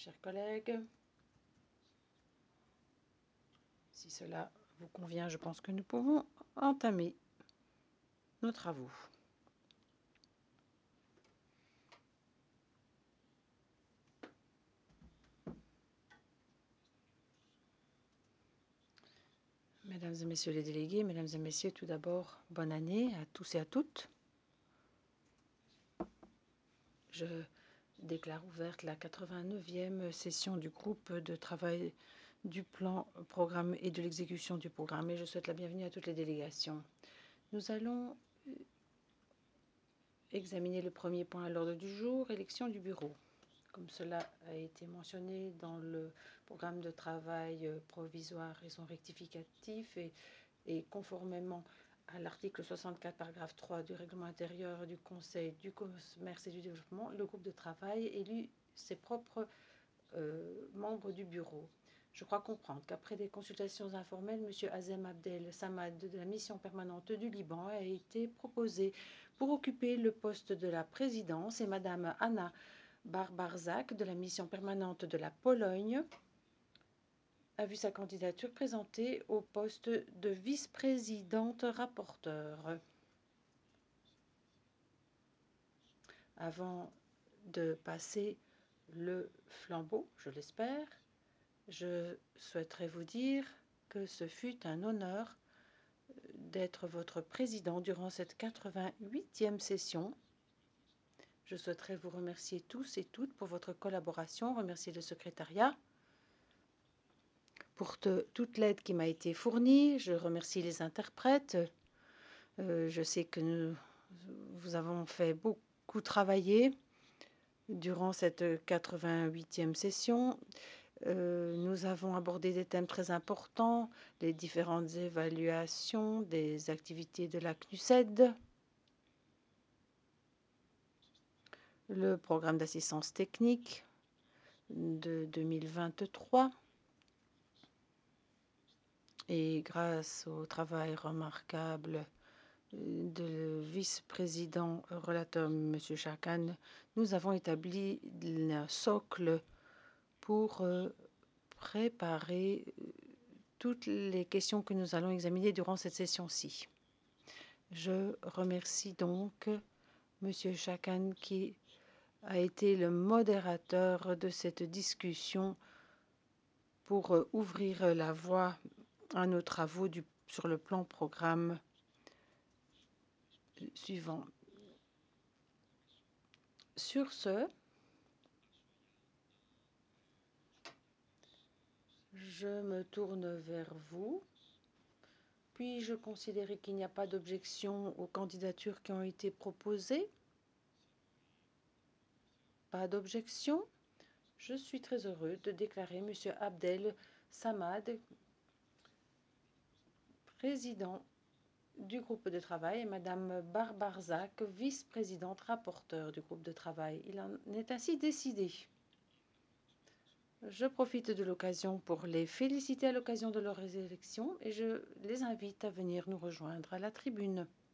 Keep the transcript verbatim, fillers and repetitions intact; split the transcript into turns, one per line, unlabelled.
chers collègues. Si cela vous convient, je pense que nous pouvons entamer nos travaux. Mesdames et messieurs les délégués, mesdames et messieurs, tout d'abord, bonne année à tous et à toutes. Je déclare ouverte la quatre-vingt-neuvième session du groupe de travail du plan, programme et de l'exécution du programme et je souhaite la bienvenue à toutes les délégations. Nous allons examiner le premier point à l'ordre du jour, élection du bureau. Comme cela a été mentionné dans le programme de travail provisoire et son rectificatif et, et conformément à l'article soixante-quatre, paragraphe trois du règlement intérieur du Conseil du commerce et du développement, le groupe de travail élit ses propres euh, membres du bureau. Je crois comprendre qu'après des consultations informelles, M. Azem Abdel Samad de la mission permanente du Liban a été proposé pour occuper le poste de la présidence et Mme Anna Barbarzak de la mission permanente de la Pologne a vu sa candidature présentée au poste de vice-présidente rapporteure. Avant de passer le flambeau, je l'espère, je souhaiterais vous dire que ce fut un honneur d'être votre président durant cette quatre-vingt-huitième session. Je souhaiterais vous remercier tous et toutes pour votre collaboration, remercier le secrétariat pour te, toute l'aide qui m'a été fournie. Je remercie les interprètes. Euh, je sais que nous vous avons fait beaucoup travailler durant cette quatre-vingt-huitième session. Euh, nous avons abordé des thèmes très importants, les différentes évaluations des activités de la C N U S E D, le programme d'assistance technique de deux mille vingt-trois, et grâce au travail remarquable de vice-président relateur M. Chakan, nous avons établi un socle pour euh, préparer toutes les questions que nous allons examiner durant cette session-ci. Je remercie donc M. Chakan qui a été le modérateur de cette discussion pour ouvrir la voie à nos travaux du, sur le plan programme suivant. Sur ce, je me tourne vers vous. Puis-je considérer qu'il n'y a pas d'objection aux candidatures qui ont été proposées? Pas d'objection. Je suis très heureux de déclarer M. Abdel Samad, président du groupe de travail, et Mme Barbarzak, vice-présidente rapporteure du groupe de travail. Il en est ainsi décidé. Je profite de l'occasion pour les féliciter à l'occasion de leur élection et je les invite à venir nous rejoindre à la tribune.